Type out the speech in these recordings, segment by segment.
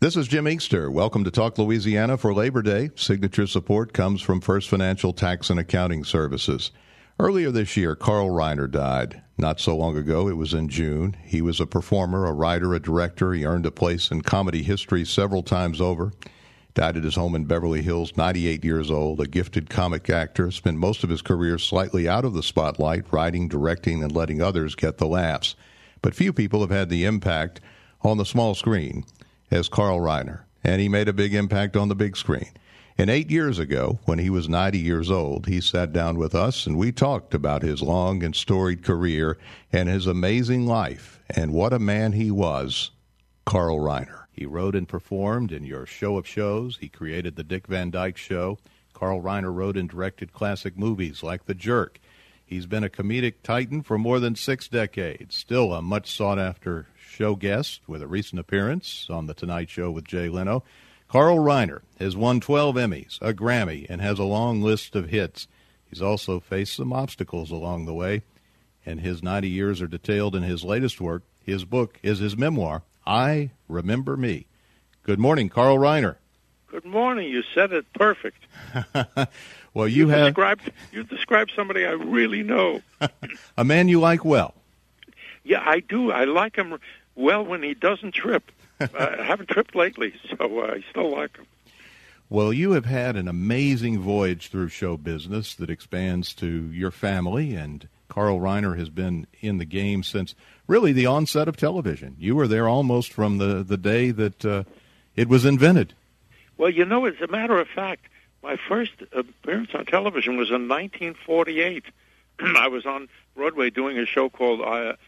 This is Jim Inkster. Welcome to Talk Louisiana for Labor Day. Signature support comes from First Financial Tax and Accounting Services. Earlier this year, Carl Reiner died. Not so long ago, it was in June. He was a performer, a writer, a director. He earned a place in comedy history several times over. Died at his home in Beverly Hills, 98 years old, a gifted comic actor. Spent most of his career slightly out of the spotlight, writing, directing, and letting others get the laughs. But few people have had the impact on the small screen as Carl Reiner, and he made a big impact on the big screen. And 8 years ago, when he was 90 years old, he sat down with us and we talked about his long and storied career and his amazing life. And what a man he was, Carl Reiner. He wrote and performed in your show of shows. He created the Dick Van Dyke Show. Carl Reiner wrote and directed classic movies like The Jerk. He's been a comedic titan for more than 6 decades, still a much sought-after show guest with a recent appearance on The Tonight Show with Jay Leno. Carl Reiner has won 12 Emmys, a Grammy, and has a long list of hits. He's also faced some obstacles along the way, and his 90 years are detailed in his latest work. His book is his memoir, I Remember Me. Good morning, Carl Reiner. Good morning. You said it perfect. Well, you described somebody I really know. A man you like well. Yeah, I do. I like him well when he doesn't trip. I haven't tripped lately, so I still like him. Well, you have had an amazing voyage through show business that expands to your family, and Carl Reiner has been in the game since really the onset of television. You were there almost from the day that it was invented. Well, you know, as a matter of fact, my first appearance on television was in 1948. I was on Broadway doing a show called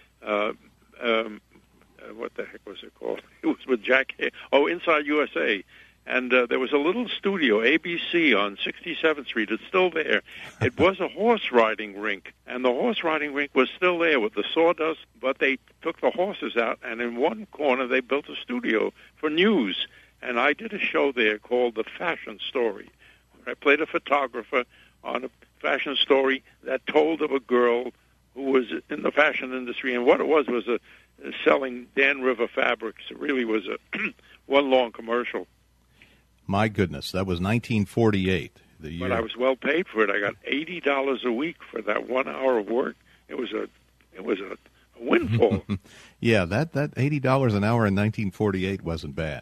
what the heck was it called? It was with Jack. Inside USA. And there was a little studio, ABC, on 67th Street. It's still there. It was a horse riding rink, and the horse riding rink was still there with the sawdust, but they took the horses out, and in one corner they built a studio for news. And I did a show there called The Fashion Story. I played a photographer on a fashion story that told of a girl who was in the fashion industry, and what it was selling Dan River fabrics. It really was a one long commercial. My goodness, that was 1948. The year. But I was well paid for it. I got $80 a week for that 1 hour of work. It was a windfall. Yeah, that $80 an hour in 1948 wasn't bad.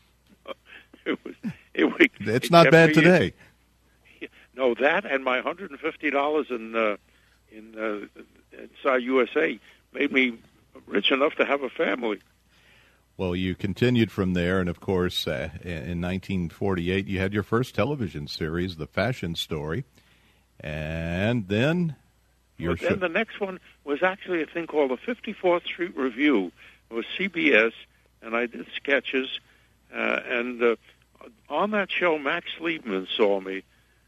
It's not bad today. No, that and my $150 in Inside USA made me rich enough to have a family. Well, you continued from there, and of course, in 1948, you had your first television series, The Fashion Story, and then then the next one was actually a thing called the 54th Street Review. It was CBS, and I did sketches, and on that show, Max Liebman saw me,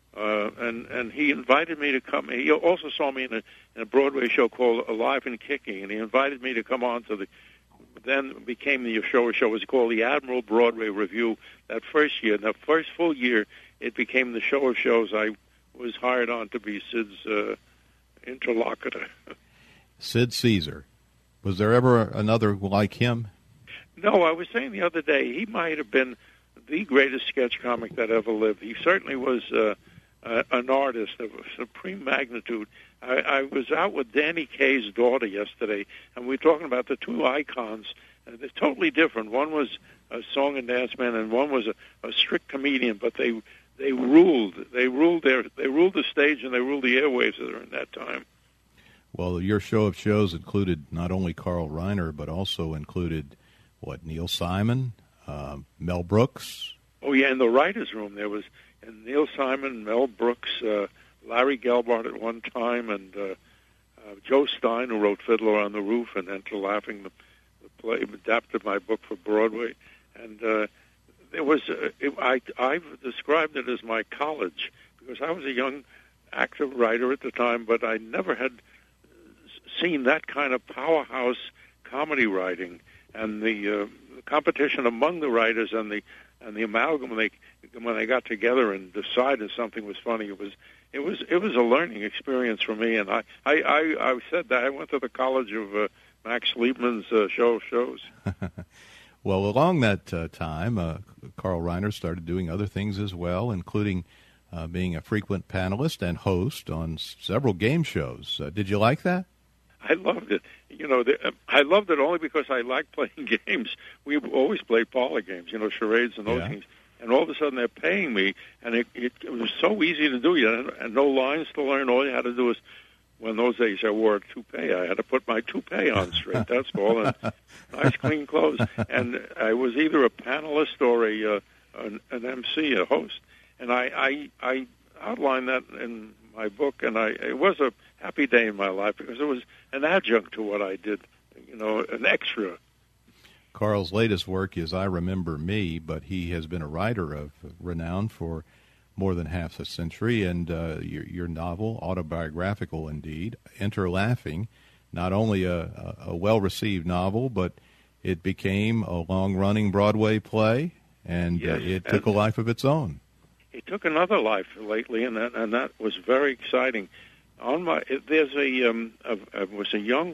and he invited me to come. He also saw me in a Broadway show called Alive and Kicking, and he invited me to come on to then became the show. It was called the Admiral Broadway Review. That first year, the first full year, it became the show of shows. I was hired on to be Sid's interlocutor. Sid Caesar. Was there ever another like him? No, I was saying the other day, he might have been the greatest sketch comic that ever lived. He certainly was an artist of supreme magnitude. I was out with Danny Kaye's daughter yesterday, and we were talking about the two icons. They're totally different. One was a song and dance man, and one was a strict comedian. But they ruled. They ruled the stage, and they ruled the airwaves during that time. Well, your show of shows included not only Carl Reiner, but also included Neil Simon, Mel Brooks. Oh yeah, in the writers' room there was Neil Simon, Mel Brooks, Larry Gelbart at one time, and Joe Stein, who wrote Fiddler on the Roof and Enter Laughing, the play, adapted my book for Broadway. And there was I've described it as my college, because I was a young actor writer at the time, but I never had seen that kind of powerhouse comedy writing, and the competition among the writers and the amalgam when they got together and decided something was funny. It was a learning experience for me, and I said that I went to the college of Max Liebman's show of shows. Well, along that time, Carl Reiner started doing other things as well, including being a frequent panelist and host on several game shows. Did you like that? I loved it. I loved it only because I liked playing games. We always played parlor games, charades and those things. And all of a sudden they're paying me, and it was so easy to do. You had no lines to learn. All you had to do was, well, in those days I wore a toupee. I had to put my toupee on straight, that's all, and nice clean clothes. And I was either a panelist or an MC, a host. And I outlined that in my book, and it was a happy day in my life because it was an adjunct to what I did, an extra. Carl's latest work is I Remember Me, but he has been a writer of renown for more than half a century, and your novel, autobiographical indeed, Enter Laughing, not only a well-received novel, but it became a long-running Broadway play, and it took a life of its own. It took another life lately, and that was very exciting. He was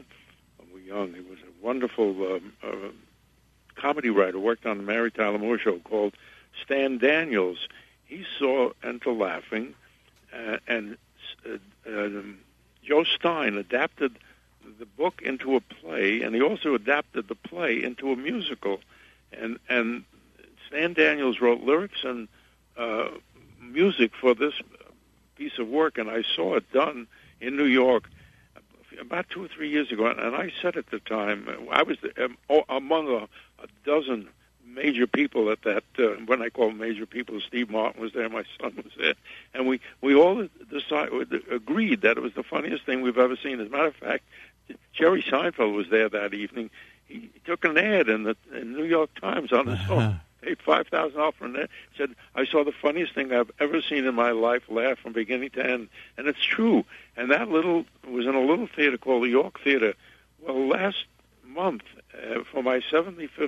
a wonderful comedy writer, worked on the Mary Tyler Moore Show, called Stan Daniels. He saw Enter Laughing, and Joe Stein adapted the book into a play, and he also adapted the play into a musical. And Stan Daniels wrote lyrics and music for this piece of work, and I saw it done in New York about 2 or 3 years ago, and I said at the time, I was among a dozen major people at that, when I call major people, Steve Martin was there, my son was there, and we all agreed that it was the funniest thing we've ever seen. As a matter of fact, Jerry Seinfeld was there that evening. He took an ad in the New York Times on his own, paid $5,000 for an ad, said, I saw the funniest thing I've ever seen in my life, laugh from beginning to end. And it's true. And that was in a little theater called the York Theater. Well, last month, for my 75th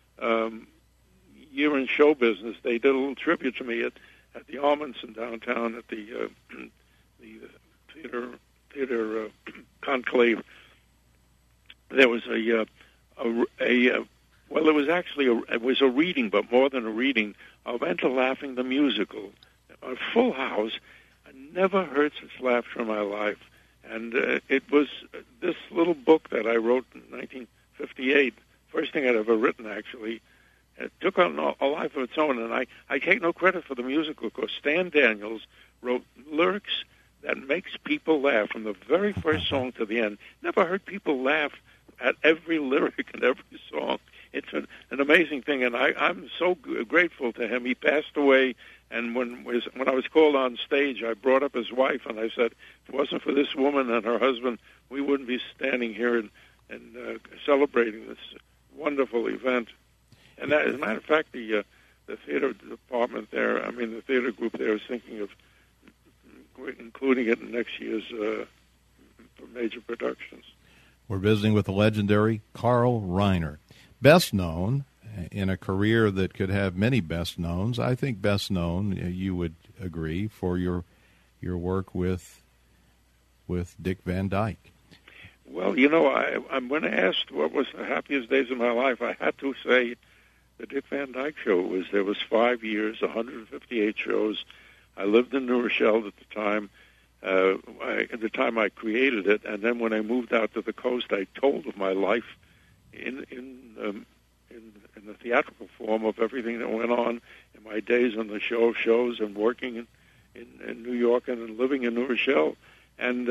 year in show business, they did a little tribute to me at the Armandson downtown at the theater conclave. There was it was a reading, but more than a reading, of Enter Laughing the musical. A full house. I never heard such laughter in my life. And it was this little book that I wrote in 1958, first thing I'd ever written, actually. It took on a life of its own, and I take no credit for the musical because Stan Daniels wrote lyrics that makes people laugh from the very first song to the end. Never heard people laugh at every lyric and every song. It's an amazing thing, and I'm so grateful to him. He passed away, and when I was called on stage, I brought up his wife, and I said, if it wasn't for this woman and her husband, we wouldn't be standing here and celebrating this wonderful event. And that, as a matter of fact, the theater department there, the theater group there is thinking of including it in next year's major productions. We're visiting with the legendary Carl Reiner, best known in a career that could have many best knowns. I think best known, you would agree, for your work with Dick Van Dyke. Well, I'm when asked what was the happiest days of my life, I had to say the Dick Van Dyke Show. There was 5 years, 158 shows. I lived in New Rochelle at the time. At the time I created it, and then when I moved out to the coast, I told of my life in the theatrical form of everything that went on in my days on the shows, and working in New York and living in New Rochelle, and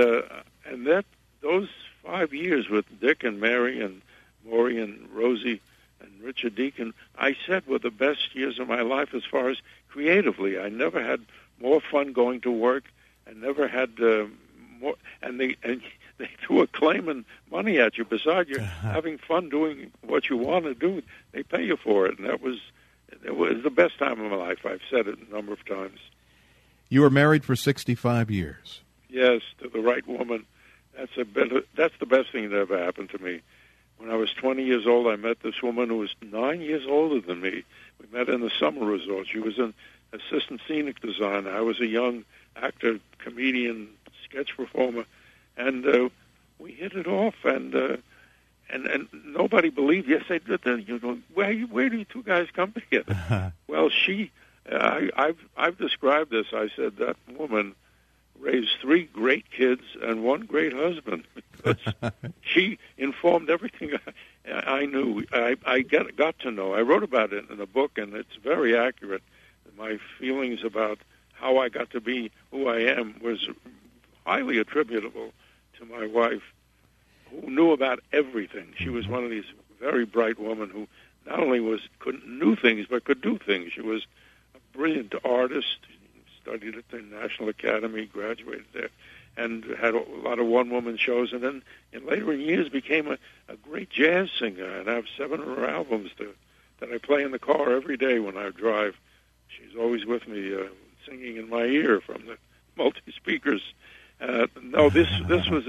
those 5 years with Dick and Mary and Maury and Rosie and Richard Deacon, I said were the best years of my life as far as creatively. I never had more fun going to work. I never had more, and they threw a claiming money at you. Besides you having fun doing what you want to do, they pay you for it, and it was the best time of my life. I've said it a number of times. You were married for 65 years. Yes, to the right woman. That's the best thing that ever happened to me. When I was 20 years old, I met this woman who was 9 years older than me. We met in the summer resort. She was an assistant scenic designer. I was a young actor, comedian, sketch performer, and we hit it off. And And nobody believed. Yes, they did. You know, where do you two guys come together? Well, I've described this. I said that woman raised 3 great kids and 1 great husband because she informed everything I knew. I got to know. I wrote about it in a book, and it's very accurate. My feelings about how I got to be who I am was highly attributable to my wife, who knew about everything. She was one of these very bright women who not only knew things, but could do things. She was a brilliant artist, studied at the National Academy, graduated there, and had a lot of one-woman shows, and then in later years became a great jazz singer, and I have 7 of her albums that I play in the car every day when I drive. She's always with me, singing in my ear from the multi-speakers. No, this was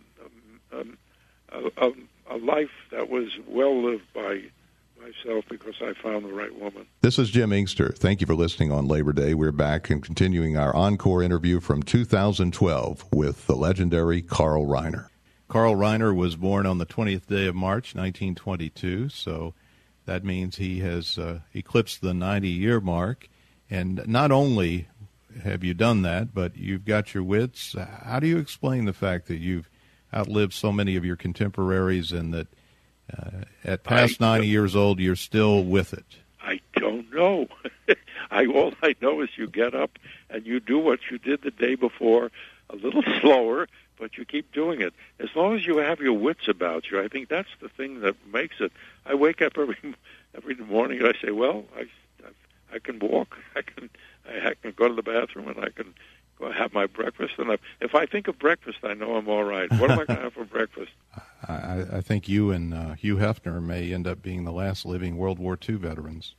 a life that was well lived by myself because I found the right woman. This is Jim Inkster. Thank you for listening on Labor Day. We're back and continuing our encore interview from 2012 with the legendary Carl Reiner. Carl Reiner was born on the 20th day of March, 1922, so that means he has eclipsed the 90-year mark. And not only have you done that, but you've got your wits. How do you explain the fact that you've outlived so many of your contemporaries and that at past 90 years old, you're still with it? I don't know. All I know is you get up and you do what you did the day before, a little slower, but you keep doing it. As long as you have your wits about you, I think that's the thing that makes it. I wake up every morning and I say, well, I can walk, I can go to the bathroom, and I can go have my breakfast. And if I think of breakfast, I know I'm all right. What am I going to have for breakfast? I think you and Hugh Hefner may end up being the last living World War II veterans.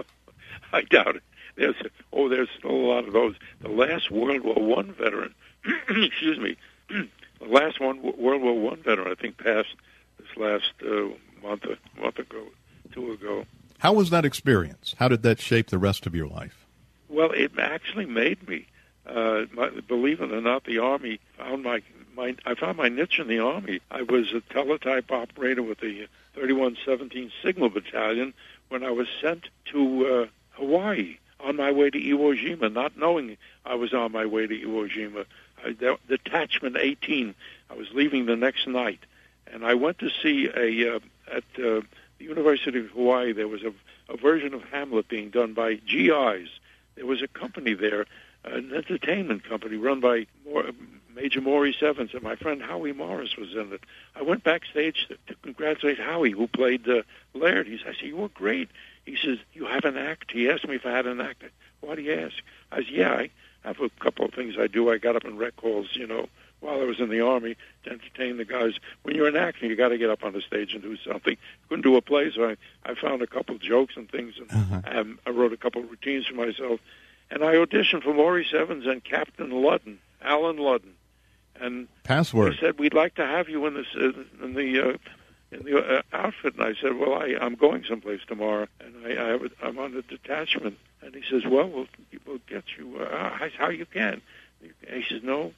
I doubt it. There's still a lot of those. The last World War I veteran, excuse me, the last World War I veteran, I think, passed this last month ago, 2 ago. How was that experience? How did that shape the rest of your life? Well, it actually made me. Believe it or not, the Army found I found my niche in the Army. I was a teletype operator with the 3117 Signal Battalion when I was sent to Hawaii on my way to Iwo Jima, not knowing I was on my way to Iwo Jima. Detachment 18, I was leaving the next night, and I went to see at the University of Hawaii, there was a version of Hamlet being done by GIs. There was a company there, an entertainment company run by Major Maurice Evans, and my friend Howie Morris was in it. I went backstage to congratulate Howie, who played Laird. I said, you were great. He says, you have an act? He asked me if I had an act. Why do you ask? I said, yeah, I have a couple of things I do. I got up in rec halls, while I was in the Army to entertain the guys. When you're an actor, you got to get up on the stage and do something. Couldn't do a play, so I found a couple of jokes and things, and I wrote a couple of routines for myself. And I auditioned for Maurice Evans and Captain Ludden, Alan Ludden. And Password. They said, we'd like to have you in the outfit. And I said, well, I'm going someplace tomorrow, and I'm on a detachment. And he says, well, we'll get you how you can. And he says, no.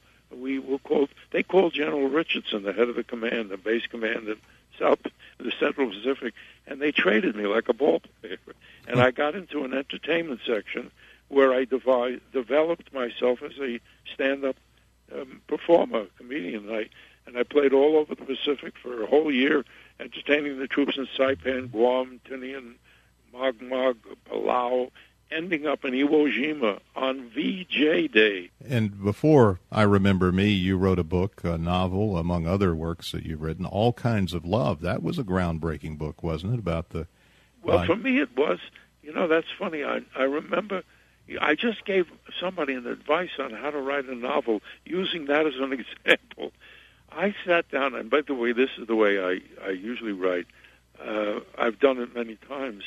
They called General Richardson, the head of the command, the base command in the Central Pacific, and they traded me like a ball player. And I got into an entertainment section where I developed myself as a stand-up performer, comedian. And I played all over the Pacific for a whole year, entertaining the troops in Saipan, Guam, Tinian, Mogmog, Palau, ending up in Iwo Jima on VJ Day. And before I Remember Me, you wrote a book, a novel, among other works that you've written, All Kinds of Love. That was a groundbreaking book, wasn't it, about the... Well, for me it was. That's funny. I remember I just gave somebody an advice on how to write a novel using that as an example. I sat down, and by the way, this is the way I usually write. I've done it many times.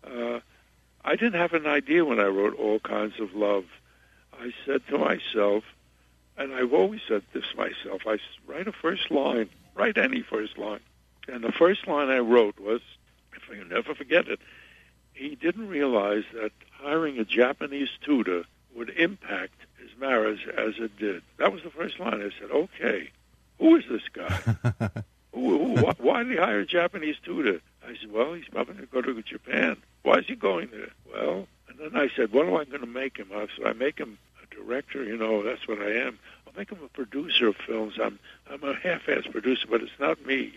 I didn't have an idea when I wrote All Kinds of Love. I said to myself, and I've always said this myself, I write a first line, write any first line. And the first line I wrote was, if I can never forget it, he didn't realize that hiring a Japanese tutor would impact his marriage as it did. That was the first line. I said, okay, who is this guy? Why did he hire a Japanese tutor? I said, well, he's probably going to go to Japan. Why is he going there? Well, and then I said, what am I going to make him? So I make him a director. That's what I am. I'll make him a producer of films. I'm a half-ass producer, but it's not me.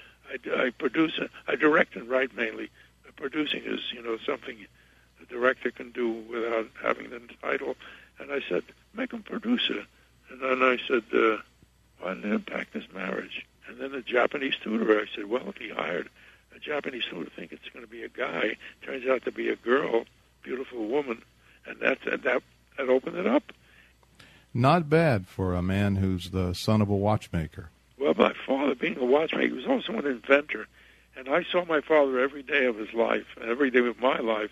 I produce, I direct and write mainly. Producing is, something a director can do without having the title. And I said, make him producer. And then I said, why didn't it impact his marriage? And then the Japanese tutor, I said, well, if he hired a Japanese tutor, think it's going to be a guy. Turns out to be a girl, beautiful woman, and that opened it up. Not bad for a man who's the son of a watchmaker. Well, my father, being a watchmaker, he was also an inventor. And I saw my father every day of his life, every day of my life,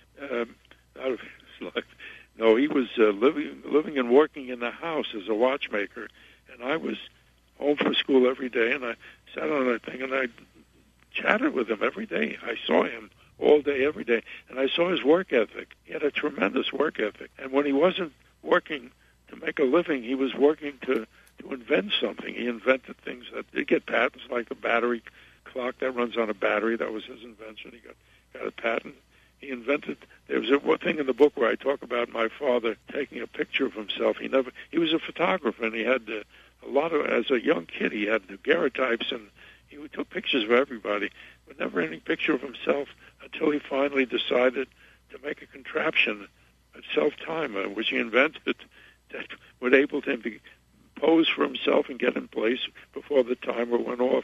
out of his life. No, he was living and working in the house as a watchmaker, and I was home from school every day, and I sat on that thing, and I chatted with him every day. I saw him all day, every day, and I saw his work ethic. He had a tremendous work ethic, and when he wasn't working to make a living, he was working to invent something. He invented things that did get patents, like the battery clock that runs on a battery. That was his invention. He got a patent. He invented. There was one thing in the book where I talk about my father taking a picture of himself. He was a photographer, and he had a lot of. As a young kid, he had daguerreotypes, and he took pictures of everybody, but never any picture of himself until he finally decided to make a contraption, a self-timer, which he invented that would enable him to pose for himself and get in place before the timer went off.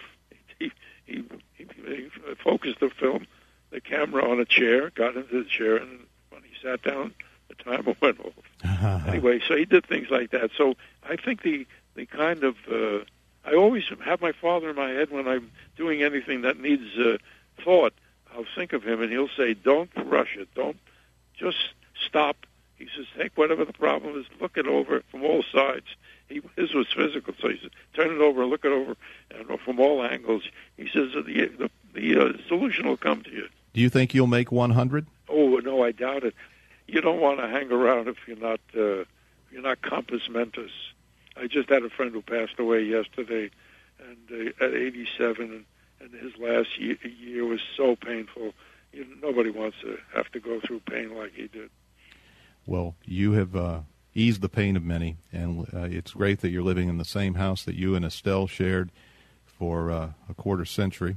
He focused the camera on a chair, got into the chair, and when he sat down, the timer went off. Anyway, so he did things like that. So I think the kind of I always have my father in my head when I'm doing anything that needs thought. I'll think of him, and he'll say, "Don't rush it. Don't just stop." He says, "Take whatever the problem is, look it over from all sides." His was physical, so he said, "Turn it over and look it over and from all angles." He says, "The solution will come to you." Do you think you'll make 100? Oh no, I doubt it. You don't want to hang around if you're not compos mentis. I just had a friend who passed away yesterday, and at 87, and his last year was so painful. Nobody wants to have to go through pain like he did. Well, you have eased the pain of many, and it's great that you're living in the same house that you and Estelle shared for a quarter century,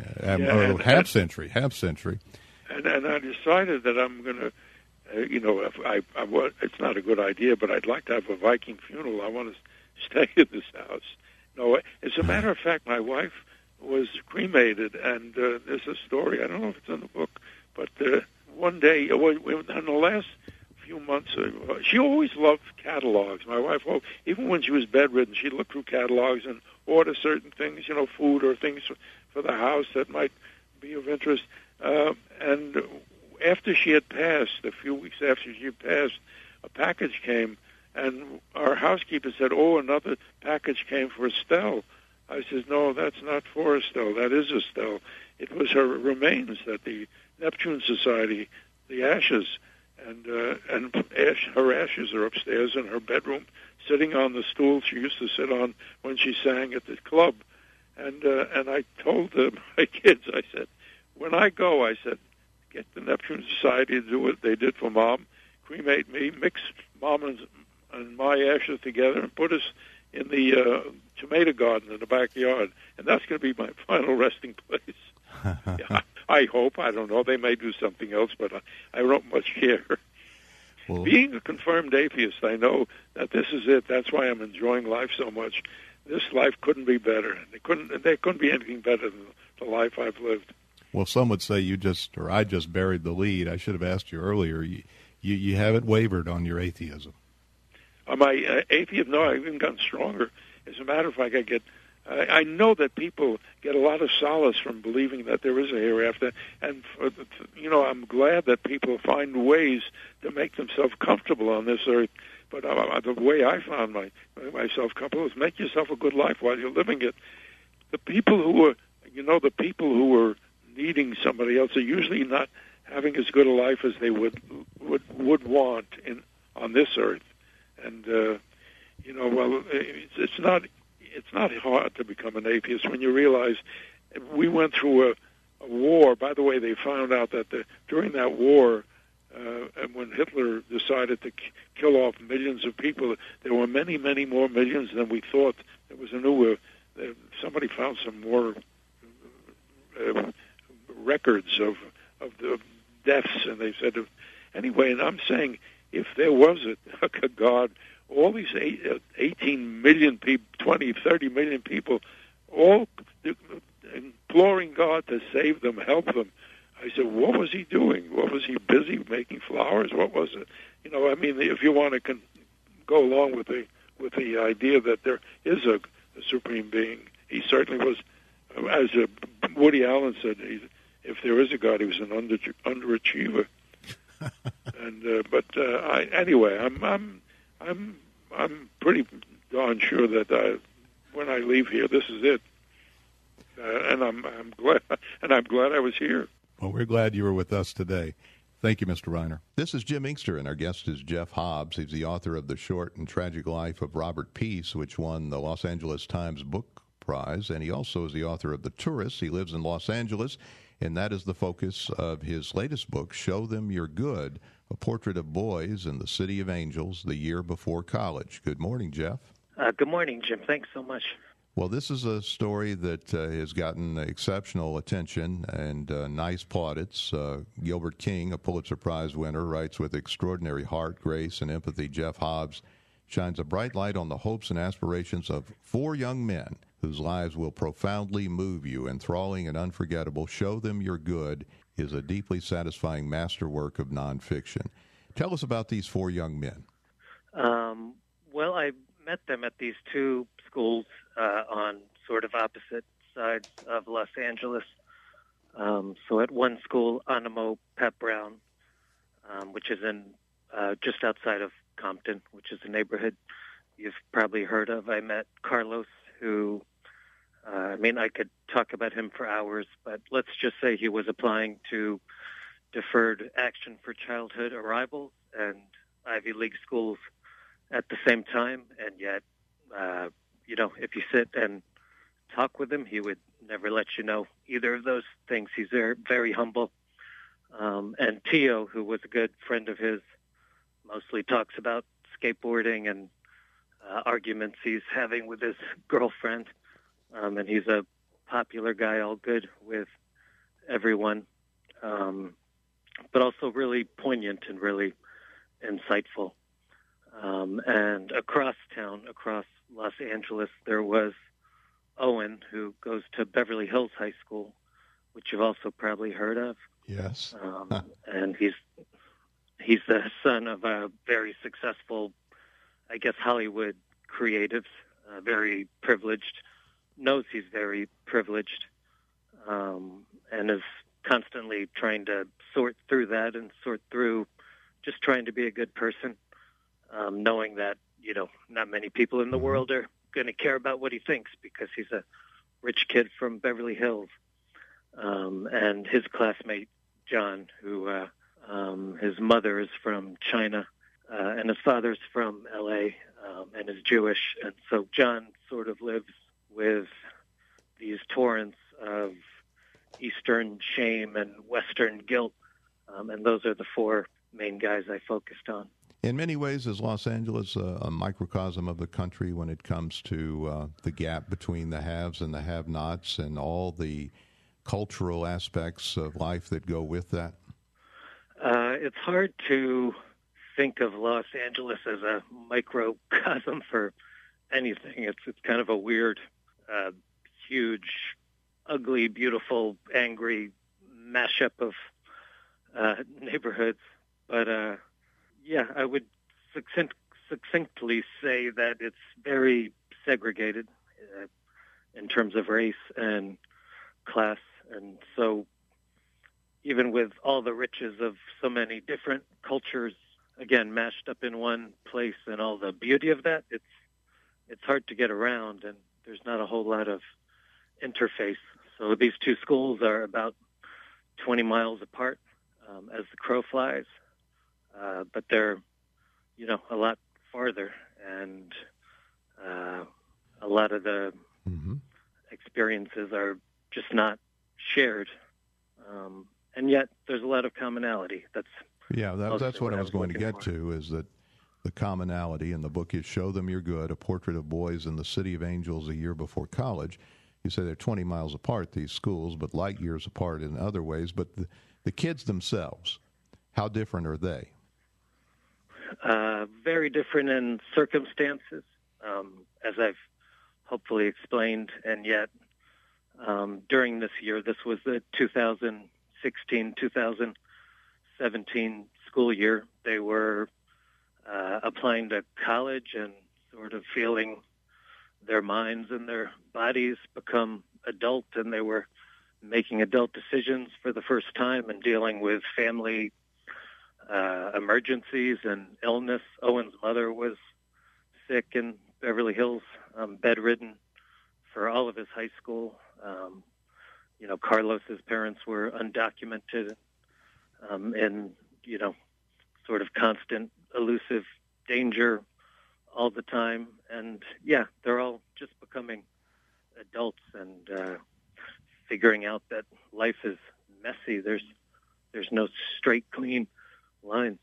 half century. And I decided that I'm going to, it's not a good idea, but I'd like to have a Viking funeral. I want to stay in this house. No, as a matter of fact, my wife was cremated, and there's a story. I don't know if it's in the book, but one day, in the last few months, she always loved catalogs. My wife, even when she was bedridden, she'd look through catalogs and order certain things, food or things for the house that might be of interest. And after she had passed, a few weeks after she had passed, a package came, and our housekeeper said, "Oh, another package came for Estelle." I said, "No, that's not for Estelle. That is Estelle. It was her remains that the Neptune Society, the ashes, and her ashes are upstairs in her bedroom, sitting on the stool she used to sit on when she sang at the club." And I told my kids, I said, when I go, I said, get the Neptune Society to do what they did for Mom, cremate me, mix Mom and my ashes together, and put us in the tomato garden in the backyard, and that's going to be my final resting place. Yeah, I hope. I don't know. They may do something else, but I don't much care. Well, being a confirmed atheist, I know that this is it. That's why I'm enjoying life so much. This life couldn't be better. There couldn't be anything better than the life I've lived. Well, some would say I just buried the lead. I should have asked you earlier. You haven't wavered on your atheism. My atheism, no, I've even gotten stronger. As a matter of fact, I know that people get a lot of solace from believing that there is a hereafter, and I'm glad that people find ways to make themselves comfortable on this earth. But the way I found myself comfortable is make yourself a good life while you're living it. The people who are needing somebody else are usually not having as good a life as they would want on this earth. And it's not it's not hard to become an atheist when you realize we went through a war. By the way, they found out that during that war, when Hitler decided to kill off millions of people, there were many, many more millions than we thought. There was a new. Somebody found some more records of the deaths, and they said anyway. And I'm saying, if there was a God, all these 18 million people, 20, 30 million people, all imploring God to save them, help them. I said, what was he doing? What was he busy making flowers? What was it? I mean, if you want to go along with the idea that there is a supreme being, he certainly was. As Woody Allen said, if there is a God, he was an underachiever. Anyway, I'm pretty darn sure that when I leave here, this is it, and I'm glad I was here. Well, we're glad you were with us today. Thank you, Mr. Reiner. This is Jim Inkster, and our guest is Jeff Hobbs. He's the author of The Short and Tragic Life of Robert Peace, which won the Los Angeles Times Book Prize, and he also is the author of The Tourist. He lives in Los Angeles, and that is the focus of his latest book, Show Them You're Good, a portrait of boys in the City of Angels the year before college. Good morning, Jeff. Good morning, Jim. Thanks so much. Well, this is a story that has gotten exceptional attention and nice plaudits. Gilbert King, a Pulitzer Prize winner, writes, with extraordinary heart, grace, and empathy, Jeff Hobbs shines a bright light on the hopes and aspirations of 4 young men whose lives will profoundly move you. Enthralling and unforgettable, Show Them You're Good is a deeply satisfying masterwork of nonfiction. Tell us about these 4 young men. Well, I met them at these 2 schools on sort of opposite sides of Los Angeles. So at one school, Animo Pep Brown, which is in just outside of Compton, which is a neighborhood you've probably heard of. I met Carlos, who, I could talk about him for hours, but let's just say he was applying to Deferred Action for Childhood Arrivals and Ivy League schools at the same time, and yet, if you sit and talk with him, he would never let you know either of those things. He's very humble. And Tio, who was a good friend of his, mostly talks about skateboarding and arguments he's having with his girlfriend. And he's a popular guy, all good with everyone, but also really poignant and really insightful. And across town, across Los Angeles, there was Owen, who goes to Beverly Hills High School, which you've also probably heard of. Yes. And he's the son of a very successful, I guess, Hollywood creatives, very privileged, knows he's very privileged, and is constantly trying to sort through that and sort through just trying to be a good person, knowing that, not many people in the world are going to care about what he thinks because he's a rich kid from Beverly Hills. And his classmate, John, who his mother is from China and his father's from L.A. And is Jewish. And so John sort of lives with these torrents of Eastern shame and Western guilt. And those are the 4 main guys I focused on. In many ways, is Los Angeles a microcosm of the country when it comes to the gap between the haves and the have-nots and all the cultural aspects of life that go with that? It's hard to think of Los Angeles as a microcosm for anything. It's kind of a weird, huge, ugly, beautiful, angry mashup of neighborhoods. But I would succinctly say that it's very segregated in terms of race and class. And so even with all the riches of so many different cultures, again, mashed up in one place and all the beauty of that, it's hard to get around, and there's not a whole lot of interface. So these 2 schools are about 20 miles apart as the crow flies. But they're, a lot farther. And a lot of the experiences are just not shared. And yet there's a lot of commonality. That's what I was going to get to, is that the commonality in the book is Show Them You're Good, A Portrait of Boys in the City of Angels a Year Before College. You say they're 20 miles apart, these schools, but light years apart in other ways. But the kids themselves, how different are they? Very different in circumstances, as I've hopefully explained. And yet, during this year, this was the 2016-2017 school year, they were applying to college and sort of feeling their minds and their bodies become adult, and they were making adult decisions for the first time and dealing with family emergencies and illness. Owen's mother was sick in Beverly Hills, bedridden for all of his high school. Carlos's parents were undocumented and, sort of constant elusive danger all the time. And, they're all just becoming adults and figuring out that life is messy. There's no straight, clean lines.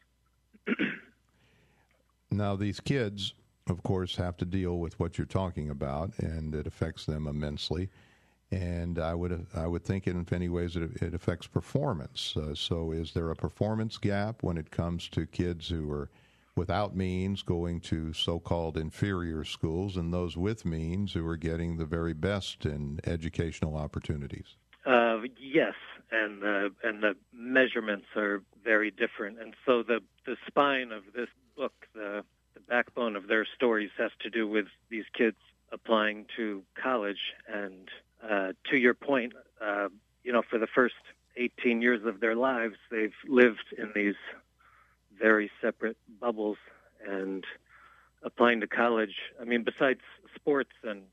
Now, these kids, of course, have to deal with what you're talking about, and it affects them immensely. And I would think in many ways it affects performance. So is there a performance gap when it comes to kids who are without means going to so-called inferior schools, and those with means who are getting the very best in educational opportunities? Yes, and the measurements are very different. And so the spine of this book, the backbone of their stories, has to do with these kids applying to college. And to your point, for the first 18 years of their lives, they've lived in these very separate bubbles. And applying to college, besides sports and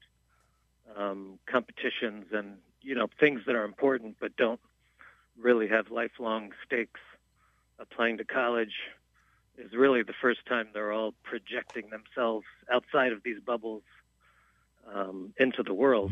competitions and things that are important but don't really have lifelong stakes, applying to college is really the first time they're all projecting themselves outside of these bubbles into the world.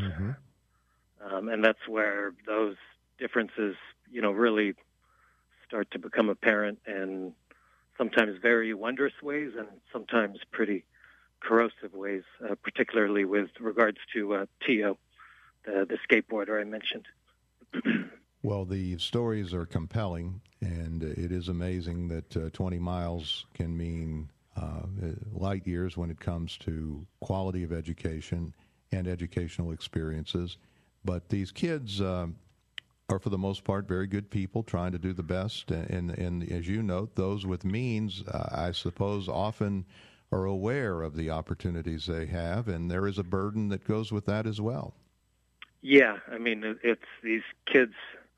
And that's where those differences, really start to become apparent in sometimes very wondrous ways and sometimes pretty corrosive ways, particularly with regards to Tio, the skateboarder I mentioned. Well, the stories are compelling, and it is amazing that 20 miles can mean light years when it comes to quality of education and educational experiences. But these kids are, for the most part, very good people trying to do the best. And as you note, those with means, I suppose, often are aware of the opportunities they have, and there is a burden that goes with that as well. Yeah, it's these kids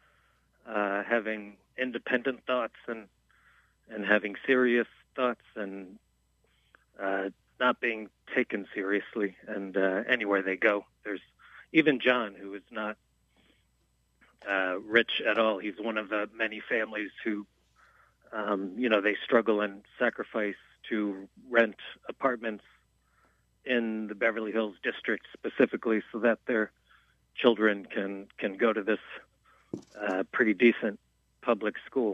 having independent thoughts and having serious thoughts and not being taken seriously. And anywhere they go, there's even John, who is not rich at all. He's one of the many families who, they struggle and sacrifice to rent apartments in the Beverly Hills district specifically so that their children can go to this pretty decent public school.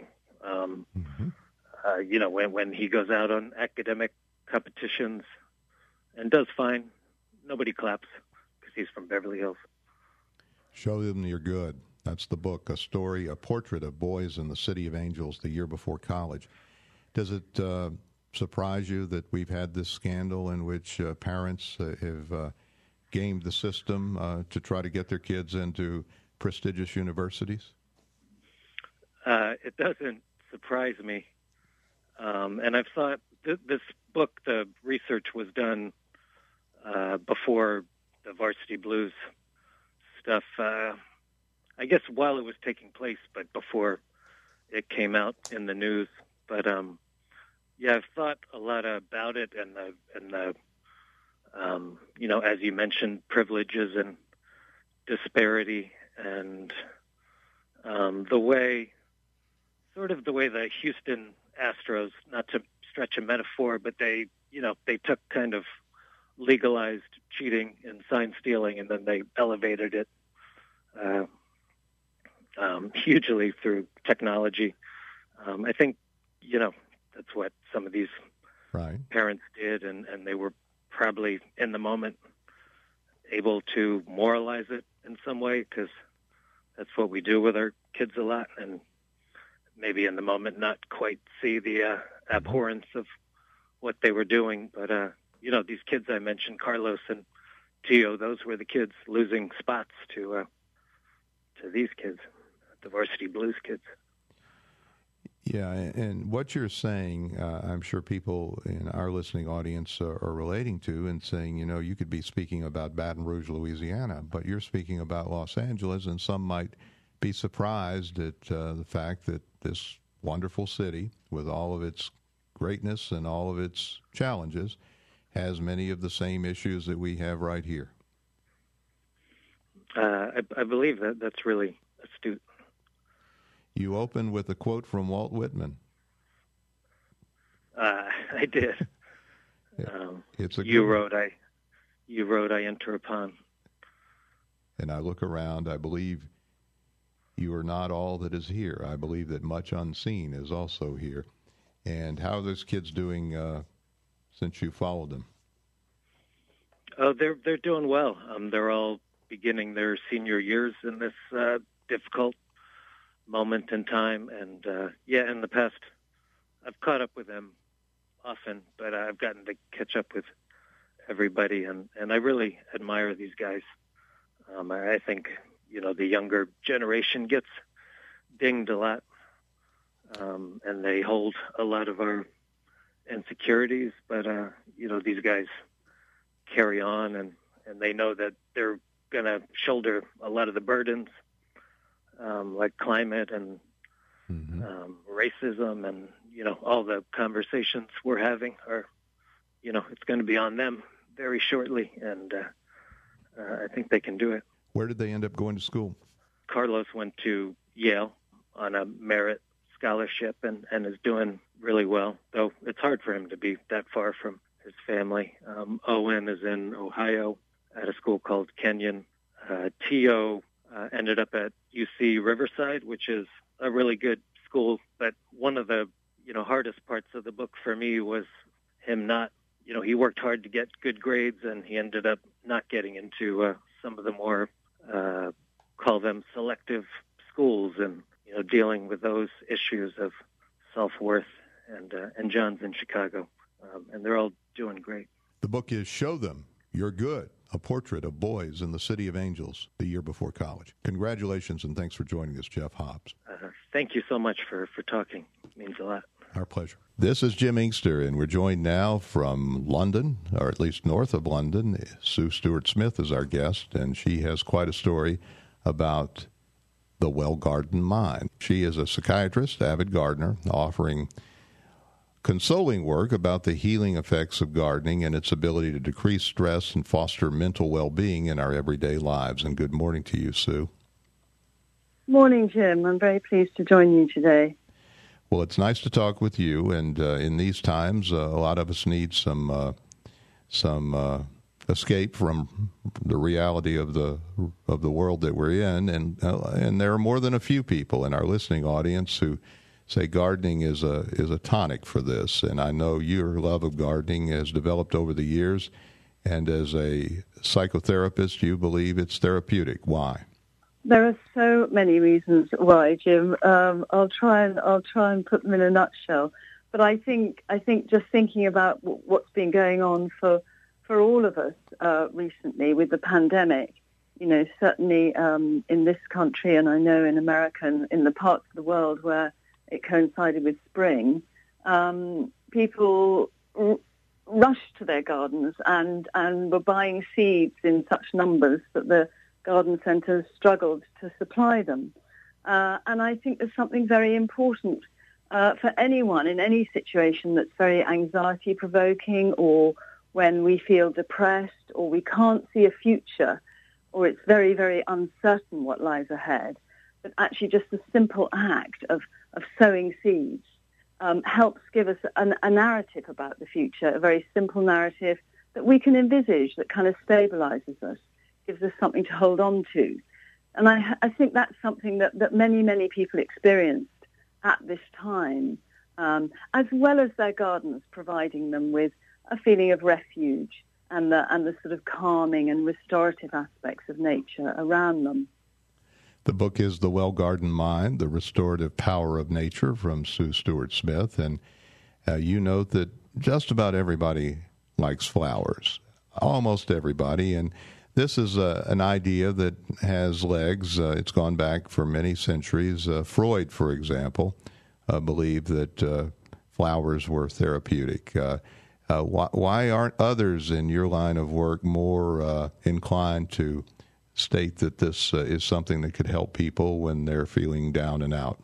When he goes out on academic competitions and does fine, nobody claps because he's from Beverly Hills. Show Them You're Good. That's the book, a portrait of boys in the City of Angels the year before college. Does it surprise you that we've had this scandal in which parents have gamed the system to try to get their kids into prestigious universities? It doesn't surprise me. And I've thought this book, the research was done before the Varsity Blues stuff, I guess while it was taking place, but before it came out in the news. But I've thought a lot about it and the as you mentioned, privileges and disparity, and the way the Houston Astros, not to stretch a metaphor, but they took kind of legalized cheating and sign stealing, and then they elevated it hugely through technology. I think, that's what some of these parents did, and they were probably in the moment able to moralize it in some way, because that's what we do with our kids a lot, and maybe in the moment not quite see the abhorrence of what they were doing. But, these kids I mentioned, Carlos and Tio, those were the kids losing spots to these kids, the Varsity Blues kids. Yeah, and what you're saying, I'm sure people in our listening audience are relating to and saying, you could be speaking about Baton Rouge, Louisiana, but you're speaking about Los Angeles, and some might be surprised at the fact that this wonderful city, with all of its greatness and all of its challenges, has many of the same issues that we have right here. I believe that's really astute. You opened with a quote from Walt Whitman. I did. It's a you wrote, I enter upon. And I look around, I believe you are not all that is here. I believe that much unseen is also here. And how are those kids doing since you followed them? Oh, they're doing well. They're all beginning their senior years in this difficult moment in time. And, in the past, I've caught up with them often, but I've gotten to catch up with everybody, and I really admire these guys. I think, the younger generation gets dinged a lot, and they hold a lot of our insecurities, but, these guys carry on, and they know that they're going to shoulder a lot of the burdens, like climate and racism, and all the conversations we're having are, it's going to be on them very shortly, and I think they can do it. Where did they end up going to school? Carlos went to Yale on a merit scholarship and is doing really well, though it's hard for him to be that far from his family. Owen is in Ohio at a school called Kenyon. Tio ended up at UC Riverside, which is a really good school. But one of the, hardest parts of the book for me was him not, he worked hard to get good grades, and he ended up not getting into some of the more, call them selective schools, and, dealing with those issues of self-worth. And John's in Chicago, and they're all doing great. The book is Show Them You're Good, a portrait of boys in the City of Angels the year before college. Congratulations, and thanks for joining us, Jeff Hobbs. Thank you so much for talking. It means a lot. Our pleasure. This is Jim Inkster, and we're joined now from London, or at least north of London. Sue Stewart-Smith is our guest, and she has quite a story about the well-gardened mind. She is a psychiatrist, avid gardener, offering consoling work about the healing effects of gardening and its ability to decrease stress and foster mental well-being in our everyday lives. And good morning to you, Sue. Morning, Jim. I'm very pleased to join you today. Well, it's nice to talk with you, and in these times, a lot of us need some escape from the reality of the world that we're in, and there are more than a few people in our listening audience who say gardening is a tonic for this, and I know your love of gardening has developed over the years, and as a psychotherapist, you believe it's therapeutic. Why? There are so many reasons why, Jim. I'll try and put them in a nutshell. But I think just thinking about what's been going on for all of us recently with the pandemic, certainly in this country, and I know in America and in the parts of the world where it coincided with spring, people rushed to their gardens and were buying seeds in such numbers that the garden centres struggled to supply them. And I think there's something very important for anyone in any situation that's very anxiety-provoking, or when we feel depressed, or we can't see a future, or it's very, very uncertain what lies ahead. But actually just the simple act of sowing seeds helps give us a narrative about the future, a very simple narrative we can envisage that kind of stabilizes us, gives us something to hold on to. And I think that's something that many, many people experienced at this time, as well as their gardens providing them with a feeling of refuge and the sort of calming and restorative aspects of nature around them. The book is The Well-Gardened Mind, The Restorative Power of Nature from Sue Stuart-Smith. And you note that just about everybody likes flowers, almost everybody. And this is an idea that has legs. It's gone back for many centuries. Freud, for example, believed that flowers were therapeutic. Why aren't others in your line of work more inclined to state that this is something that could help people when they're feeling down and out?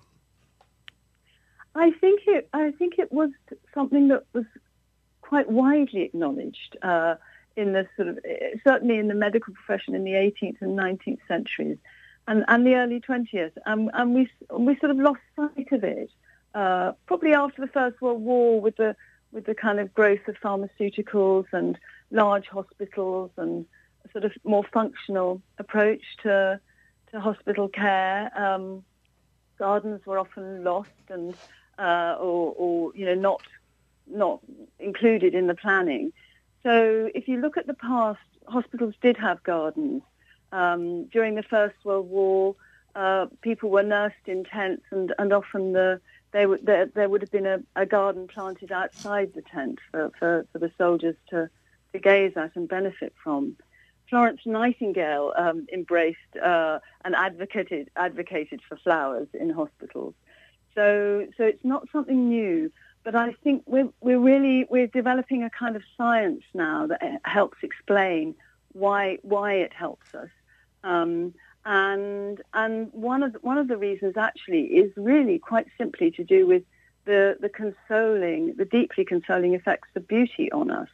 I think it was something that was quite widely acknowledged in the sort of, certainly in the medical profession in the 18th and 19th centuries and the early 20th, and we sort of lost sight of it probably after the First World War with the kind of growth of pharmaceuticals and large hospitals and a sort of more functional approach to hospital care. Gardens were often lost and or not included in the planning. So if you look at the past, hospitals did have gardens. During the First World War, people were nursed in tents, and often there would have been a garden planted outside the tent for the soldiers to gaze at and benefit from. Florence Nightingale embraced and advocated for flowers in hospitals. So it's not something new, but I think we're developing a kind of science now that helps explain why it helps us. And one of the reasons actually is really quite simply to do with the deeply consoling effects of beauty on us.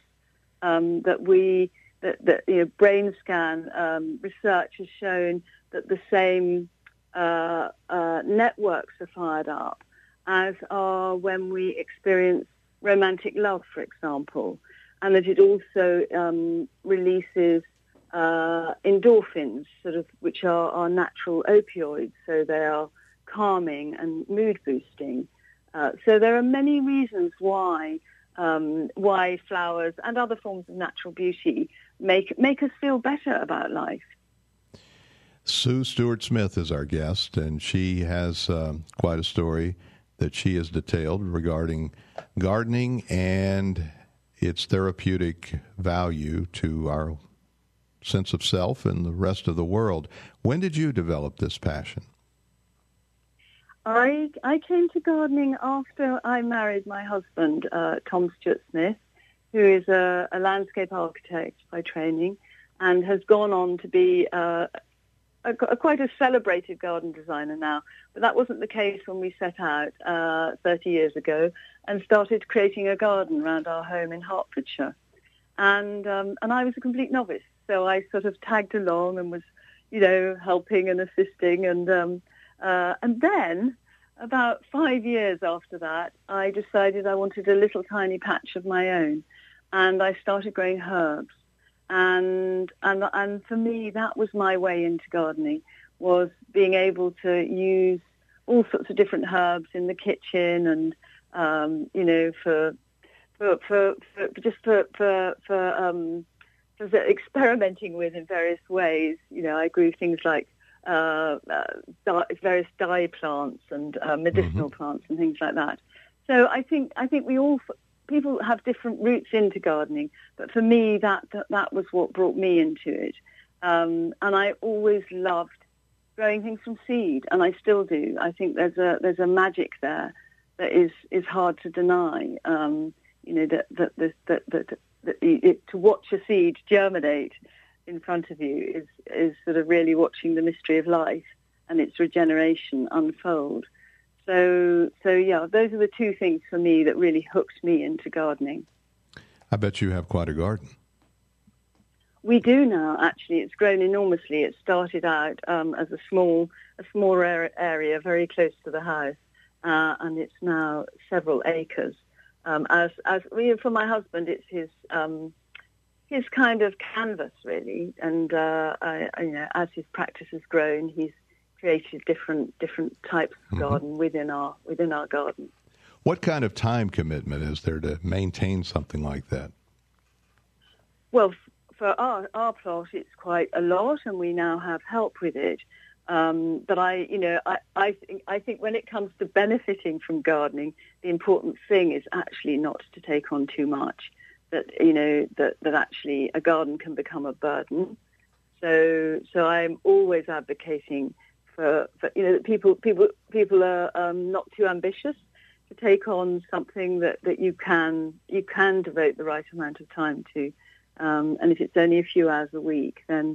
That brain scan research has shown that the same networks are fired up as are when we experience romantic love, for example, and that it also releases endorphins, sort of, which are our natural opioids, so they are calming and mood boosting. So there are many reasons why flowers and other forms of natural beauty make us feel better about life. Sue Stuart-Smith is our guest, and she has quite a story that she has detailed regarding gardening and its therapeutic value to our sense of self and the rest of the world. When did you develop this passion? I came to gardening after I married my husband, Tom Stuart-Smith, who is a landscape architect by training and has gone on to be quite a celebrated garden designer now. But that wasn't the case when we set out 30 years ago and started creating a garden around our home in Hertfordshire. And I was a complete novice, so I sort of tagged along and was, helping and assisting. And then, about 5 years after that, I decided I wanted a little tiny patch of my own, and I started growing herbs. And for me, that was my way into gardening, was being able to use all sorts of different herbs in the kitchen, and for experimenting with in various ways. I grew things like various dye plants and medicinal plants and things like that. So I think people have different routes into gardening, but for me that was what brought me into it. And I always loved growing things from seed, and I still do. I think there's a magic there that is hard to deny. To watch a seed germinate in front of you is sort of really watching the mystery of life and its regeneration unfold. So yeah, those are the two things for me that really hooked me into gardening. I bet you have quite a garden. We do now, actually. It's grown enormously. It started out as a small area very close to the house, and it's now several acres. For my husband, it's his kind of canvas, really. And as his practice has grown, he's created different types of garden within our garden. What kind of time commitment is there to maintain something like that? Well, for our plot, it's quite a lot, and we now have help with it. But I think when it comes to benefiting from gardening, the important thing is actually not to take on too much. That actually a garden can become a burden. So I'm always advocating for that people are not too ambitious to take on something that you can devote the right amount of time to. And if it's only a few hours a week, then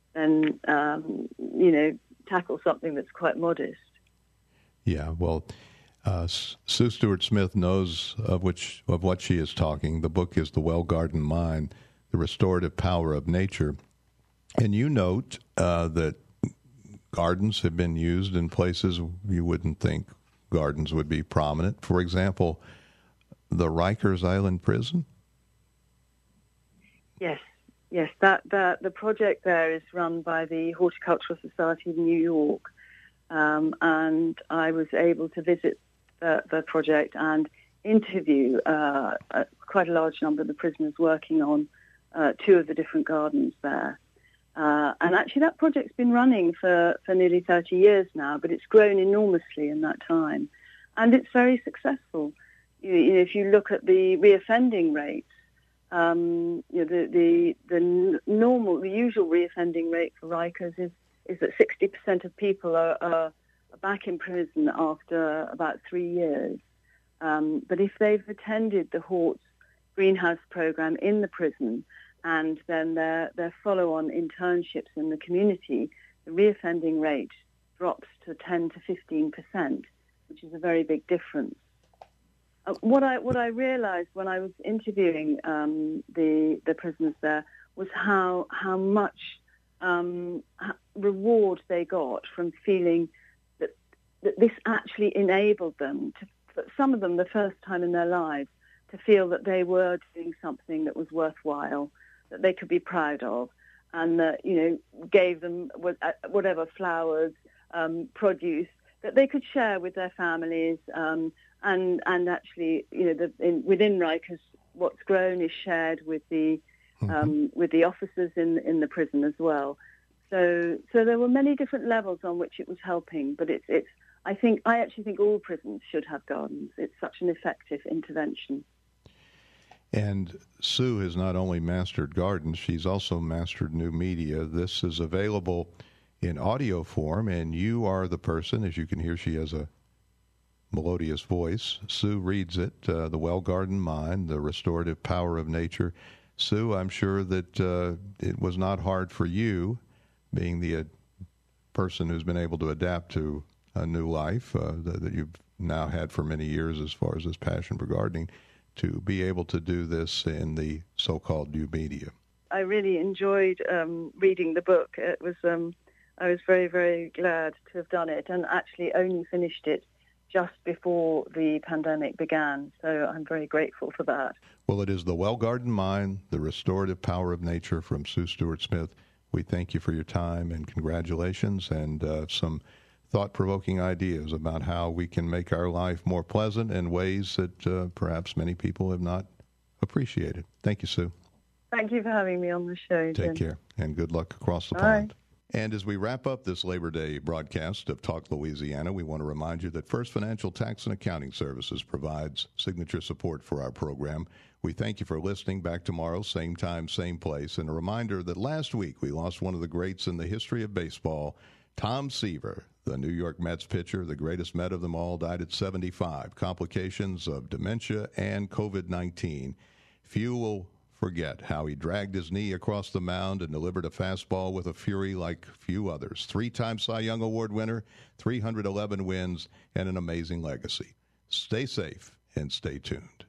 tackle something that's quite modest. Yeah, well, Sue Stuart-Smith knows of what she is talking. The book is The Well-Gardened Mind, The Restorative Power of Nature. And you note that gardens have been used in places you wouldn't think gardens would be prominent. For example, the Rikers Island prison. Yes. That the project there is run by the Horticultural Society of New York, and I was able to visit the project and interview quite a large number of the prisoners working on two of the different gardens there. And actually, that project's been running for nearly 30 years now, but it's grown enormously in that time, and it's very successful. If you look at the reoffending rates. The usual reoffending rate for Rikers is that 60% of people are back in prison after about 3 years. But if they've attended the Hort's greenhouse program in the prison and then their follow-on internships in the community, the reoffending rate drops to 10 to 15%, which is a very big difference. What I realized when I was interviewing the prisoners there was how much reward they got from feeling that this actually enabled them to, for some of them, the first time in their lives, to feel that they were doing something that was worthwhile, that they could be proud of, and that gave them whatever flowers, produce that they could share with their families. And actually, within Rikers, what's grown is shared with the officers in the prison as well. So there were many different levels on which it was helping. But I actually think all prisons should have gardens. It's such an effective intervention. And Sue has not only mastered gardens, she's also mastered new media. This is available in audio form, and you are the person, as you can hear, she has a melodious voice. Sue reads it, The Well-Gardened Mind, The Restorative Power of Nature. Sue, I'm sure that it was not hard for you, being the person who's been able to adapt to a new life that you've now had for many years as far as this passion for gardening, to be able to do this in the so-called new media. I really enjoyed reading the book. It was I was very, very glad to have done it, and actually only finished it just before the pandemic began, so I'm very grateful for that. Well, it is The Well-Gardened Mind, The Restorative Power of Nature from Sue Stuart-Smith. We thank you for your time and congratulations, and some thought-provoking ideas about how we can make our life more pleasant in ways that perhaps many people have not appreciated. Thank you, Sue. Thank you for having me on the show, Jim. Take care, and good luck across the pond. And as we wrap up this Labor Day broadcast of Talk Louisiana, we want to remind you that First Financial Tax and Accounting Services provides signature support for our program. We thank you for listening. Back tomorrow, same time, same place. And a reminder that last week we lost one of the greats in the history of baseball, Tom Seaver, the New York Mets pitcher, the greatest Met of them all, died at 75. Complications of dementia and COVID-19. Few will forget how he dragged his knee across the mound and delivered a fastball with a fury like few others. 3-time Cy Young Award winner, 311 wins, and an amazing legacy. Stay safe and stay tuned.